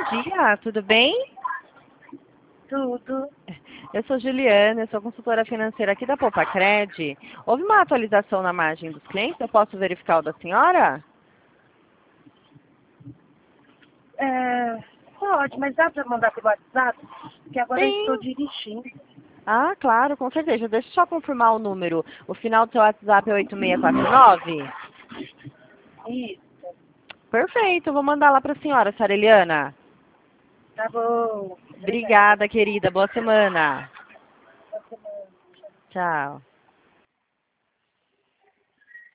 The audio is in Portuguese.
dia, tudo bem? Tudo. Eu sou Juliana, eu sou consultora financeira aqui da Poupa-Cred. Houve uma atualização na margem dos clientes? Eu posso verificar o da senhora? Pode, mas dá para mandar pelo WhatsApp? Porque agora eu estou Sim. dirigindo. Ah, claro, com certeza. Deixa eu só confirmar o número. O final do seu WhatsApp é 8649? Isso, Perfeito, vou mandar lá para a senhora Eliana. tá bom. Obrigada. Obrigada, querida. Boa semana. Boa semana. Tchau.